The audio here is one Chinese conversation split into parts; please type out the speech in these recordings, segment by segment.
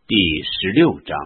第16章，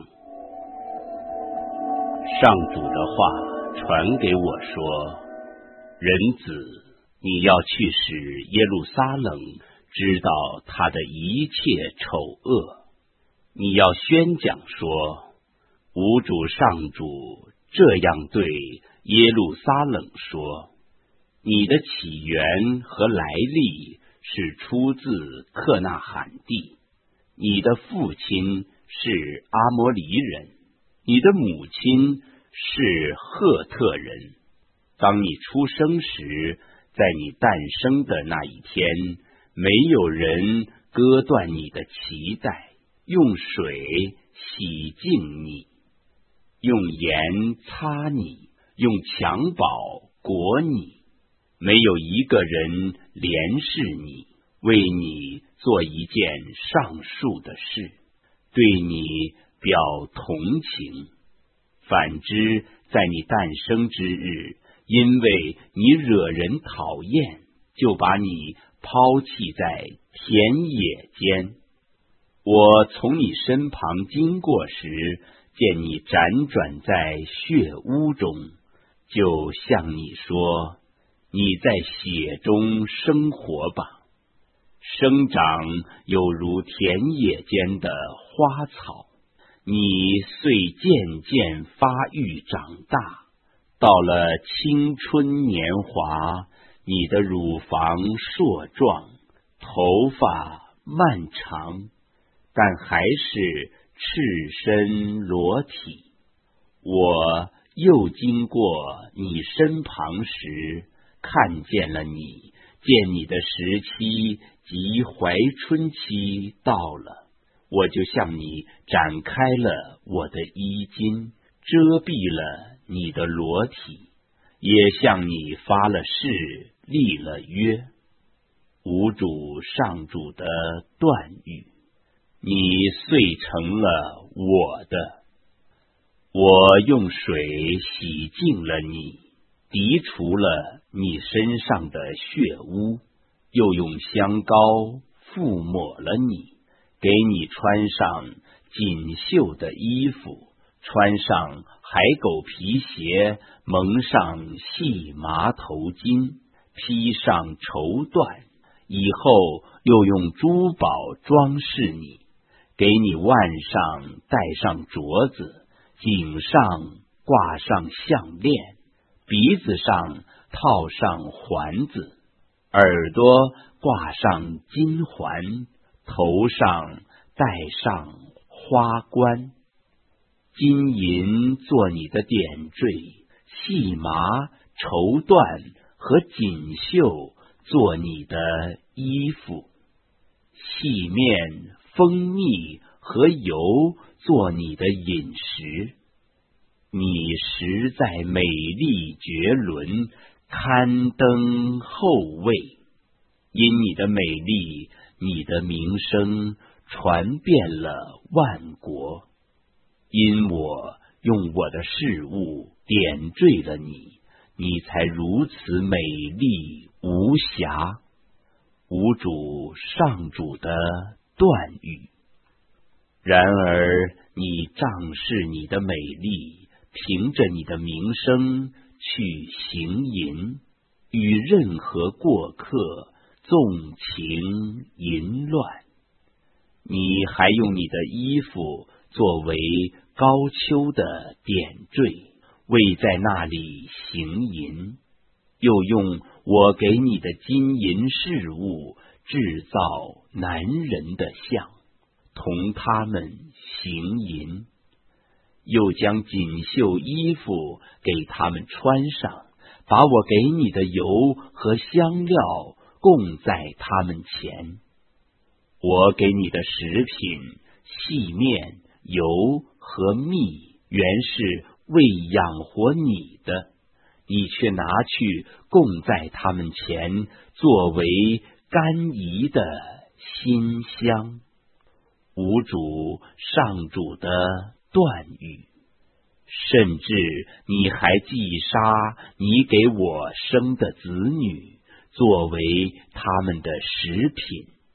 上主的话传给我说：人子，你要去使耶路撒冷知道他的一切丑恶。你要宣讲说，吾主上主这样对耶路撒冷说：你的起源和来历是出自克纳罕地，你的父亲是阿摩黎人，你的母亲是赫特人。当你出生时，在你诞生的那一天，没有人割断你的脐带，用水洗净你，用盐擦你，用襁褓裹你，没有一个人怜视你，为你做一件上述的事，对你表同情。反之，在你诞生之日，因为你惹人讨厌，就把你抛弃在田野间。我从你身旁经过时，见你辗转在血污中，就向你说：你在血中生活吧，生长有如田野间的花草。你遂渐渐发育长大，到了青春年华，你的乳房硕壮，头发漫长，但还是赤身裸体。我又经过你身旁时，看见了你，见你的时期及怀春期到了，我就向你展开了我的衣襟，遮蔽了你的裸体，也向你发了誓，立了约。吾主上主的断语，你遂成了我的。我用水洗净了你，涤除了你身上的血污，又用香膏覆抹了你，给你穿上锦绣的衣服，穿上海狗皮鞋，蒙上细麻头巾，披上绸缎，以后又用珠宝装饰你，给你腕上戴上镯子，颈上挂上项链，鼻子上套上环子，耳朵挂上金环，头上戴上花冠，金银做你的点缀，细麻、绸缎和锦绣做你的衣服，细面、蜂蜜和油做你的饮食。你实在美丽绝伦，堪登后位。因你的美丽，你的名声传遍了万国。因我用我的事物点缀了你，你才如此美丽无瑕。吾主上主的断语。然而你仗势你的美丽，凭着你的名声去行淫，与任何过客纵情淫乱。你还用你的衣服作为高丘的点缀，为在那里行淫，又用我给你的金银饰物制造男人的像，同他们行淫，又将锦绣衣服给他们穿上，把我给你的油和香料供在他们前。我给你的食品、细面、油和蜜，原是为养活你的，你却拿去供在他们前，作为甘饴的馨香。吾主上主的断语。甚至你还击杀你给我生的子女，作为他们的食品。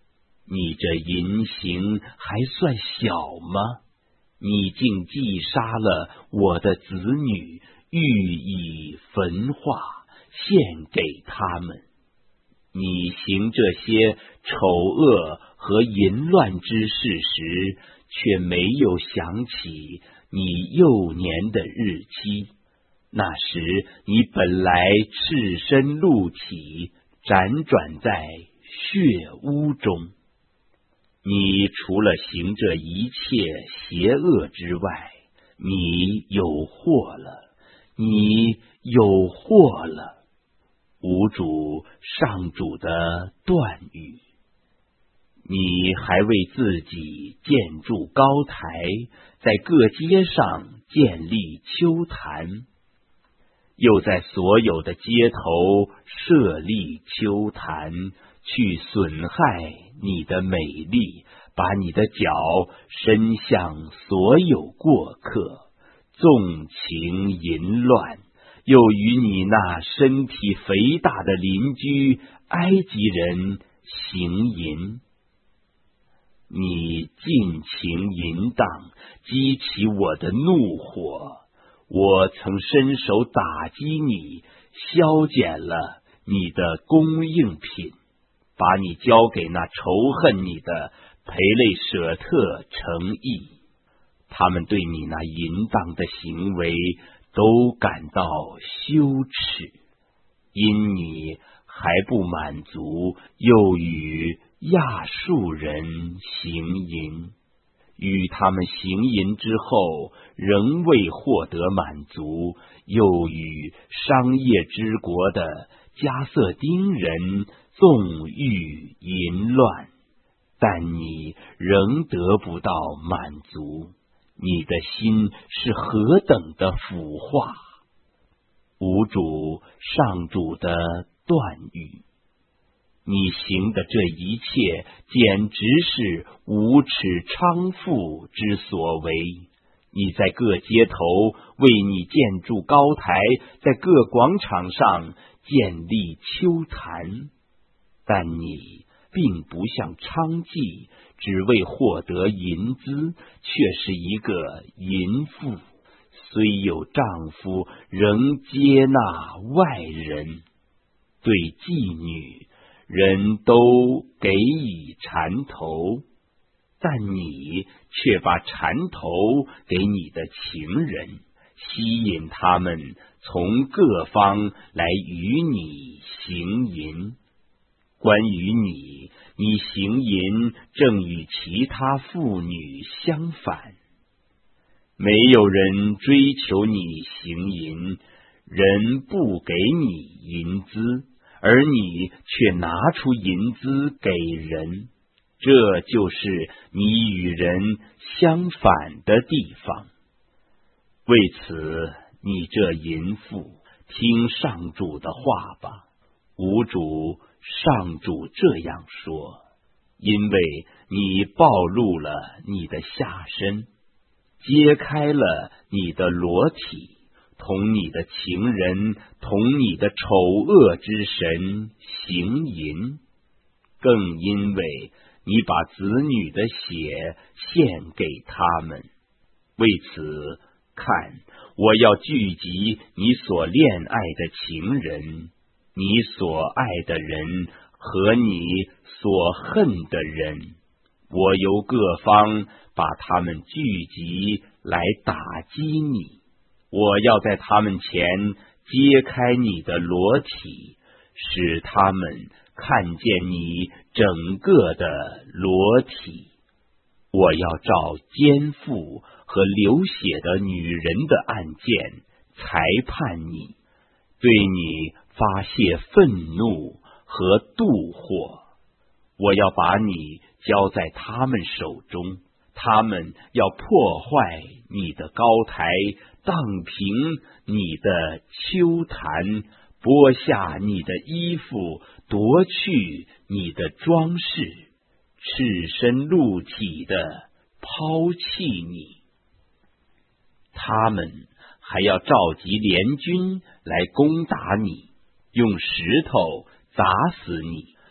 你这淫行还算小吗？你竟击杀了我的子女，欲以焚化，献给他们。你行这些丑恶和淫乱之事时，却没有想起你幼年的日期。那时你本来赤身露体，辗转在血污中。你除了行这一切邪恶之外，你有祸了，你有祸了。吾主上主的断语。你还为自己建筑高台，在各街上建立丘坛，又在所有的街头设立丘坛，去损害你的美丽，把你的脚伸向所有过客，纵情淫乱，又与你那身体肥大的邻居埃及人行淫。你尽情淫荡，激起我的怒火。我曾伸手打击你，削减了你的供应品，把你交给那仇恨你的培类舍特诚意。他们对你那淫荡的行为都感到羞耻，因你还不满足，又与亚述人行淫，与他们行淫之后，仍未获得满足，又与商业之国的加色丁人纵欲淫乱，但你仍得不到满足，你的心是何等的腐化！吾主上主的断语。你行的这一切，简直是无耻娼妇之所为。你在各街头为你建筑高台，在各广场上建立丘坛，但你并不像娼妓，只为获得淫资，却是一个淫妇，虽有丈夫，仍接纳外人。对妓女，人都给以缠头，但你却把缠头给你的情人，吸引他们从各方来与你行淫。关于你，你行淫正与其他妇女相反。没有人追求你行淫，人不给你银资，而你却拿出银资给人，这就是你与人相反的地方。为此，你这淫妇，听上主的话吧。吾主上主这样说：因为你暴露了你的下身，揭开了你的裸体，同你的情人，同你的丑恶之神行淫，更因为你把子女的血献给他们。为此，看，我要聚集你所恋爱的情人，你所爱的人和你所恨的人，我由各方把他们聚集来打击你。我要在他们前揭开你的裸体，使他们看见你整个的裸体。我要照奸妇和流血的女人的案件裁判你，对你发泄愤怒和妒火。我要把你交在他们手中，他们要破坏你的高台，荡平你的丘坛，剥下你的衣服，夺去你的装饰，赤身露体的抛弃你。他们还要召集联军来攻打你，用石头砸死你，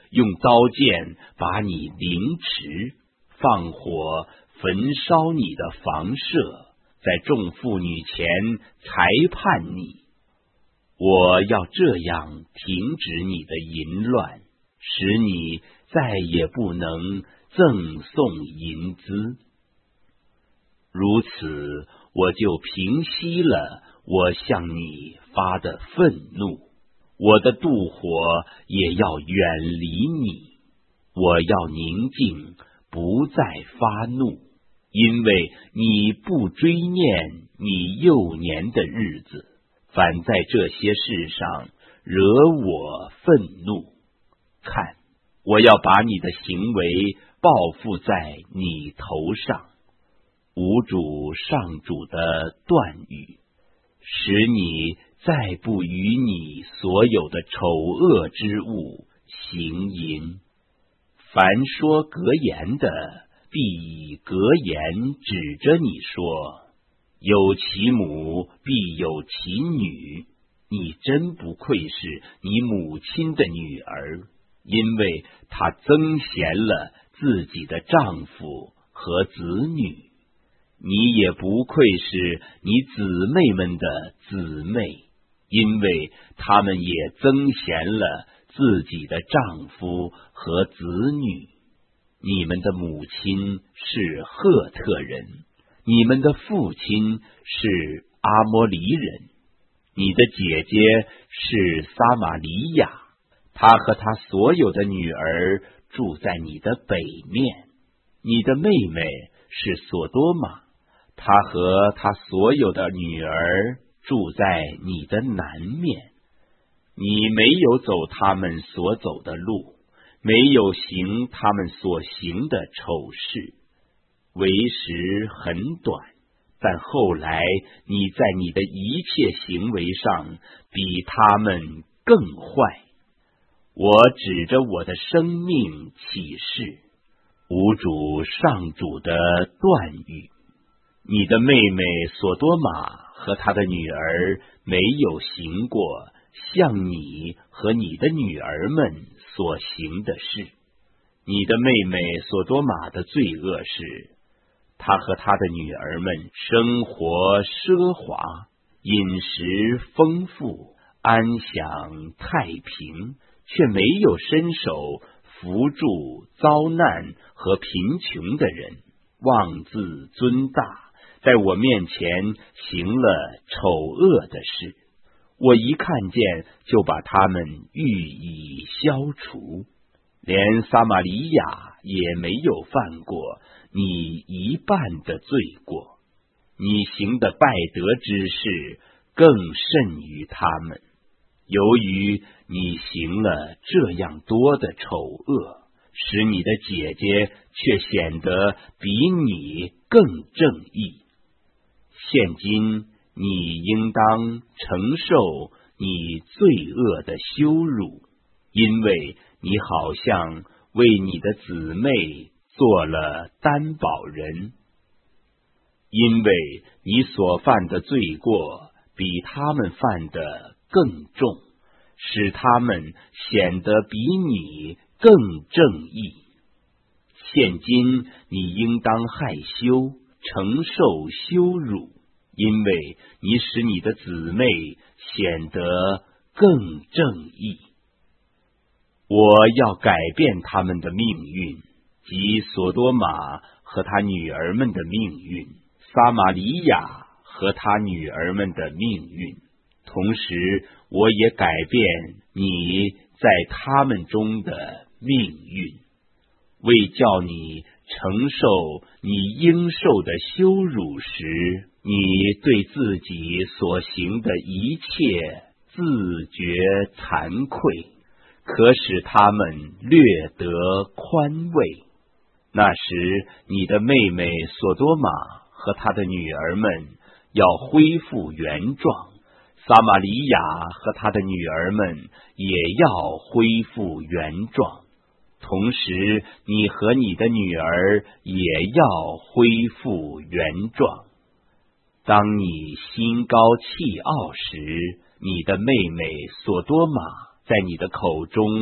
用刀剑把你凌迟，放火焚烧你的房舍，在众妇女前裁判你。我要这样停止你的淫乱，使你再也不能赠送银资。如此，我就平息了我向你发的愤怒，我的妒火也要远离你。我要宁静，不再发怒，因为你不追念你幼年的日子，反在这些事上惹我愤怒。看，我要把你的行为报复在你头上。无主上主的断语，使你再不与你所有的丑恶之物行淫。凡说格言的，必以格言指着你说，有其母，必有其女。你真不愧是你母亲的女儿，因为她增贤了自己的丈夫和子女。你也不愧是你姊妹们的姊妹，因为她们也增贤了自己的丈夫和子女。你们的母亲是赫特人，你们的父亲是阿摩黎人。你的姐姐是撒玛利亚，她和她所有的女儿住在你的北面。你的妹妹是索多玛，她和她所有的女儿住在你的南面。你没有走他们所走的路，没有行他们所行的丑事。为时很短，但后来你在你的一切行为上比他们更坏。我指着我的生命起誓，无主上主的断语，你的妹妹索多玛和她的女儿没有行过像你和你的女儿们所行的事。你的妹妹索多玛的罪恶是，她和她的女儿们生活奢华，饮食丰富，安享太平，却没有伸手扶助遭难和贫穷的人，妄自尊大，在我面前行了丑恶的事。我一看见，就把他们予以消除。连撒玛利亚也没有犯过你一半的罪过。你行的败德之事更甚于他们。由于你行了这样多的丑恶，使你的姐姐却显得比你更正义。现今你应当承受你罪恶的羞辱，因为你好像为你的姊妹做了担保人。因为你所犯的罪过比他们犯的更重，使他们显得比你更正义。现今你应当害羞，承受羞辱，因为你使你的姊妹显得更正义。我要改变他们的命运，即索多玛和他女儿们的命运，撒玛利亚和他女儿们的命运。同时，我也改变你在他们中的命运，为叫你承受你应受的羞辱时，你对自己所行的一切自觉惭愧，可使他们略得宽慰。那时，你的妹妹索多玛和她的女儿们要恢复原状，撒玛利亚和她的女儿们也要恢复原状。同时，你和你的女儿也要恢复原状。当你心高气傲时，你的妹妹索多玛在你的口中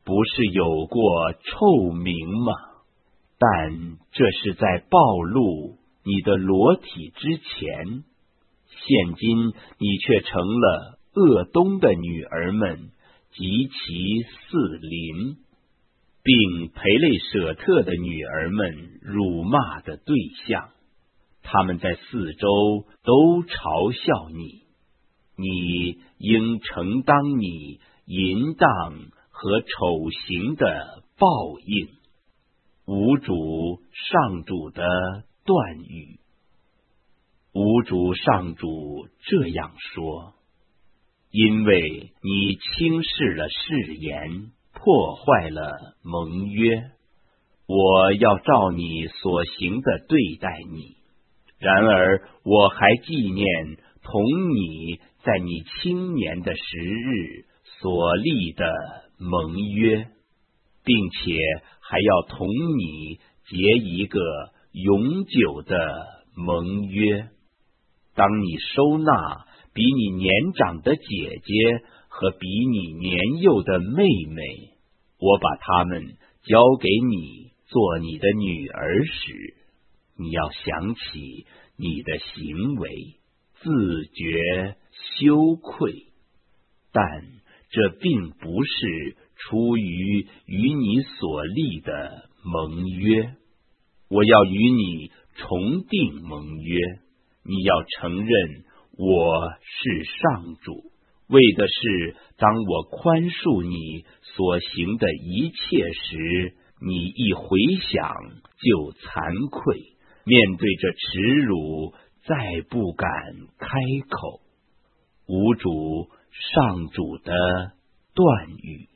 不是有过臭名吗？但这是在暴露你的裸体之前。现今你却成了鄂东的女儿们及其四邻，并培类舍特的女儿们辱骂的对象。他们在四周都嘲笑你，你应承当你淫荡和丑行的报应。吾主上主的断语。吾主上主这样说：因为你轻视了誓言，破坏了盟约，我要照你所行的对待你。然而我还纪念同你在你青年的时日所立的盟约，并且还要同你结一个永久的盟约。当你收纳比你年长的姐姐和比你年幼的妹妹，我把她们交给你做你的女儿时，你要想起你的行为，自觉羞愧。但这并不是出于与你所立的盟约。我要与你重订盟约，你要承认我是上主，为的是当我宽恕你所行的一切时，你一回想就惭愧，面对着耻辱再不敢开口。吾主上主的断语。